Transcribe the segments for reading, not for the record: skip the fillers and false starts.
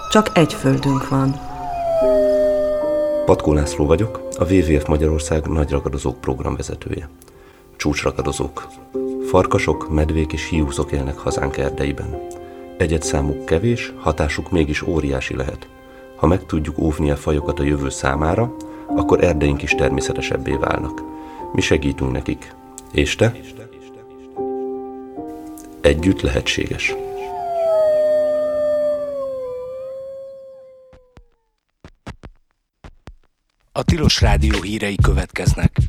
Csak egy földünk van. Patkó László vagyok, a WWF Magyarország nagyragadozók programvezetője. Csúcsragadozók. Farkasok, medvék és hiúzok élnek hazánk erdeiben. Egyedszámuk kevés, hatásuk mégis óriási lehet. Ha meg tudjuk óvni a fajokat a jövő számára, akkor erdeink is természetesebbé válnak. Mi segítünk nekik. És te? Együtt lehetséges. A Tilos Rádió hírei következnek.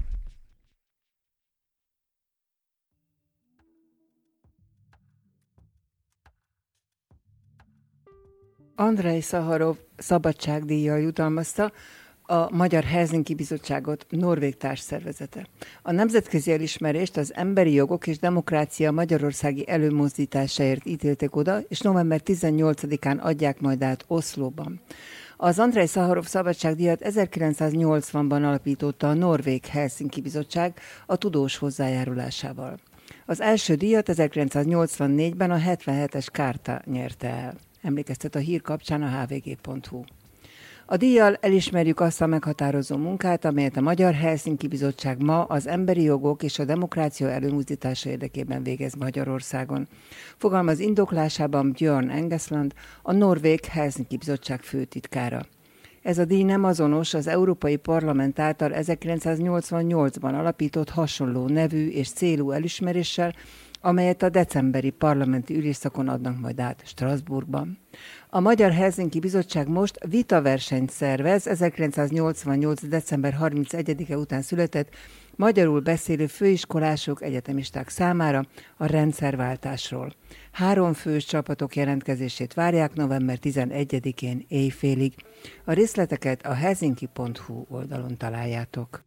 Andrej Szaharov szabadságdíjjal jutalmazta a Magyar Helsinki Bizottságot norvég társszervezete. A nemzetközi elismerést az emberi jogok és demokrácia magyarországi előmozdításáért ítélték oda, és november 18-án adják majd át Oszlóban. Az Andrej Szaharov szabadságdíjat 1980-ban alapította a Norvég Helsinki Bizottság a tudós hozzájárulásával. Az első díjat 1984-ben a 77-es Kárta nyerte el. Emlékeztet a hír kapcsán a hvg.hu. A díjjal elismerjük azt a meghatározó munkát, amelyet a Magyar Helsinki Bizottság ma az emberi jogok és a demokrácia előmozdítása érdekében végez Magyarországon. Fogalmaz indoklásában Björn Engesland, a Norvég Helsinki Bizottság főtitkára. Ez a díj nem azonos az Európai Parlament által 1988-ban alapított hasonló nevű és célú elismeréssel, amelyet a decemberi parlamenti ülésszakon adnak majd át Strasbourgban. A Magyar Helsinki Bizottság most vitaversenyt szervez 1988. december 31-e után született magyarul beszélő főiskolások, egyetemisták számára a rendszerváltásról. 3 fős csapatok jelentkezését várják november 11-én éjfélig. A részleteket a helsinki.hu oldalon találjátok.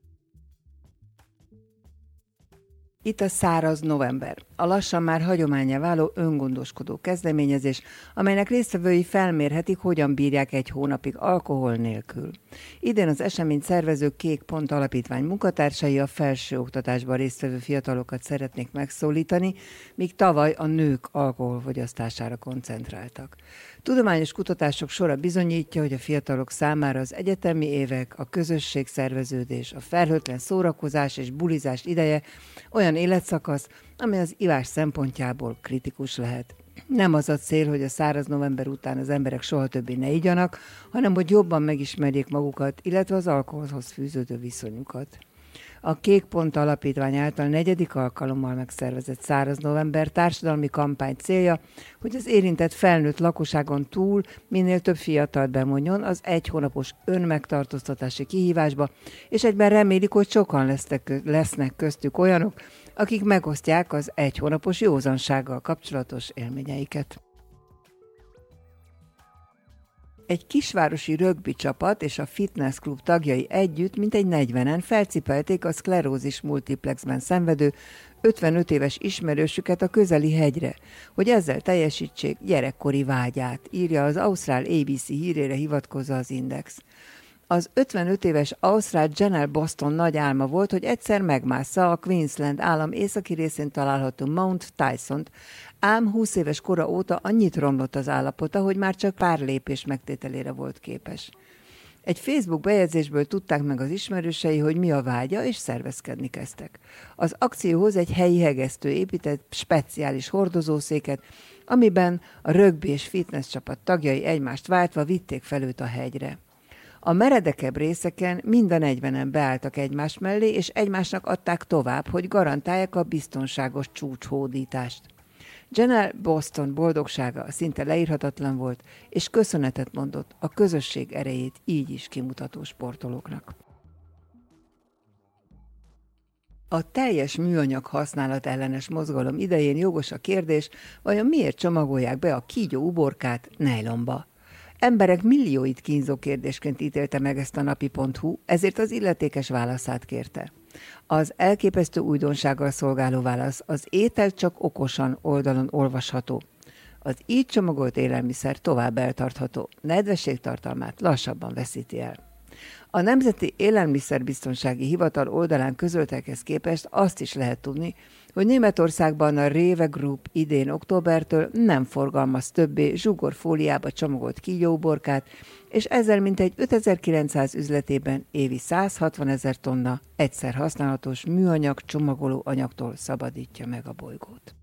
Itt a száraz november, a lassan már hagyománnyá váló öngondoskodó kezdeményezés, amelynek résztvevői felmérhetik, hogyan bírják egy hónapig alkohol nélkül. Idén az eseményt szervező Kék Pont Alapítvány munkatársai a felsőoktatásban résztvevő fiatalokat szeretnék megszólítani, míg tavaly a nők alkoholfogyasztására koncentráltak. Tudományos kutatások sora bizonyítja, hogy a fiatalok számára az egyetemi évek, a közösségszerveződés, a felhőtlen szórakozás és bulizás ideje olyan életszakasz, amely az ivás szempontjából kritikus lehet. Nem az a cél, hogy a száraz november után az emberek soha többé ne igyanak, hanem hogy jobban megismerjék magukat, illetve az alkoholhoz fűződő viszonyukat. A Kék Pont Alapítvány által 4. alkalommal megszervezett száraz november társadalmi kampány célja, hogy az érintett felnőtt lakosságon túl minél több fiatalt bevonjon az 1 hónapos önmegtartóztatási kihívásba, és egyben remélik, hogy sokan lesznek köztük olyanok, akik megosztják az 1 hónapos józansággal kapcsolatos élményeiket. Egy kisvárosi rögbi csapat és a fitness klub tagjai együtt mintegy 40-en felcipelték a szklerózis multiplexben szenvedő 55 éves ismerősüket a közeli hegyre, hogy ezzel teljesítsék gyerekkori vágyát, írja az ausztrál ABC hírére hivatkozva az Index. Az 55 éves ausztrál Janelle Boston nagy álma volt, hogy egyszer megmássza a Queensland állam északi részén található Mount Tyson-t, ám 20 éves kora óta annyit romlott az állapota, hogy már csak pár lépés megtételére volt képes. Egy Facebook bejegyzésből tudták meg az ismerősei, hogy mi a vágya, és szervezkedni kezdtek. Az akcióhoz egy helyi hegesztő épített speciális hordozószéket, amiben a rögbi és fitness csapat tagjai egymást váltva vitték fel őt a hegyre. A meredekebb részeken mind a 40-en beálltak egymás mellé, és egymásnak adták tovább, hogy garantálják a biztonságos csúcshódítást. Janelle Boston boldogsága szinte leírhatatlan volt, és köszönetet mondott a közösség erejét így is kimutató sportolóknak. A teljes műanyag használat ellenes mozgalom idején jogos a kérdés, vajon miért csomagolják be a kígyó uborkát nejlonba? Emberek millióit kínzó kérdésként ítélte meg ezt a napi.hu, ezért az illetékes válaszát kérte. Az elképesztő újdonsággal szolgáló válasz az étel csak okosan oldalon olvasható. Az így csomagolt élelmiszer tovább eltartható, nedvességtartalmát lassabban veszíti el. A Nemzeti Élelmiszerbiztonsági Hivatal oldalán közöltekhez képest azt is lehet tudni, hogy Németországban a Rewe Group idén októbertől nem forgalmaz többé zsugorfóliába csomagolt kígyóuborkát, és ezzel mintegy 5900 üzletében évi 160 000 tonna egyszer használatos műanyag csomagoló anyagtól szabadítja meg a bolygót.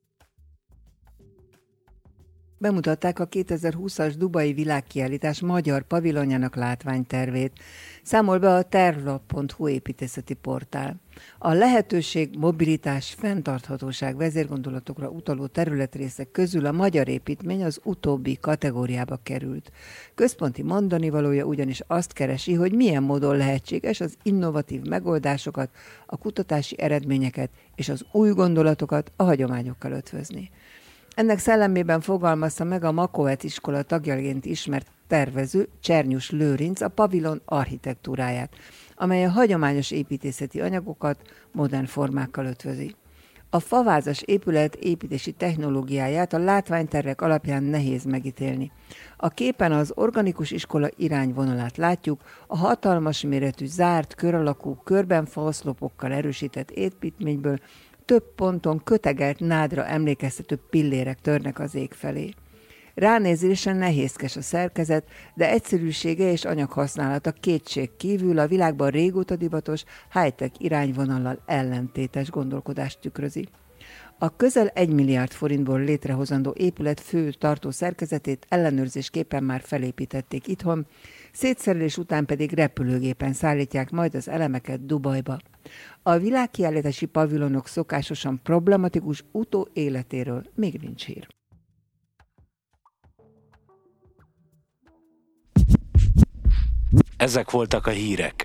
Bemutatták a 2020-as Dubai világkiállítás magyar pavilonjának látványtervét, számol be a tervlap.hu építészeti portál. A lehetőség, mobilitás, fenntarthatóság vezérgondolatokra utaló területrészek közül a magyar építmény az utóbbi kategóriába került. Központi mondanivalója ugyanis azt keresi, hogy milyen módon lehetséges az innovatív megoldásokat, a kutatási eredményeket és az új gondolatokat a hagyományokkal ötvözni. Ennek szellemében fogalmazta meg a Makoet iskola tagjaként ismert tervező Csernyus Lőrinc a pavilon architektúráját, amely a hagyományos építészeti anyagokat modern formákkal ötvözi. A favázas épület építési technológiáját a látványtervek alapján nehéz megítélni. A képen az organikus iskola irányvonalát látjuk, a hatalmas méretű, zárt, kör alakú, körben falszlopokkal erősített építményből több ponton kötegelt nádra emlékeztető pillérek törnek az ég felé. Ránézésen nehézkes a szerkezet, de egyszerűsége és anyaghasználata kétség kívül a világban régóta divatos high-tech irányvonallal ellentétes gondolkodást tükrözi. A közel 1 milliárd forintból létrehozandó épület fő tartó szerkezetét ellenőrzésképpen már felépítették itthon, szétszerelés után pedig repülőgépen szállítják majd az elemeket Dubajba. A világkiállítási pavilonok szokásosan problematikus utóéletéről még nincs hír. Ezek voltak a hírek.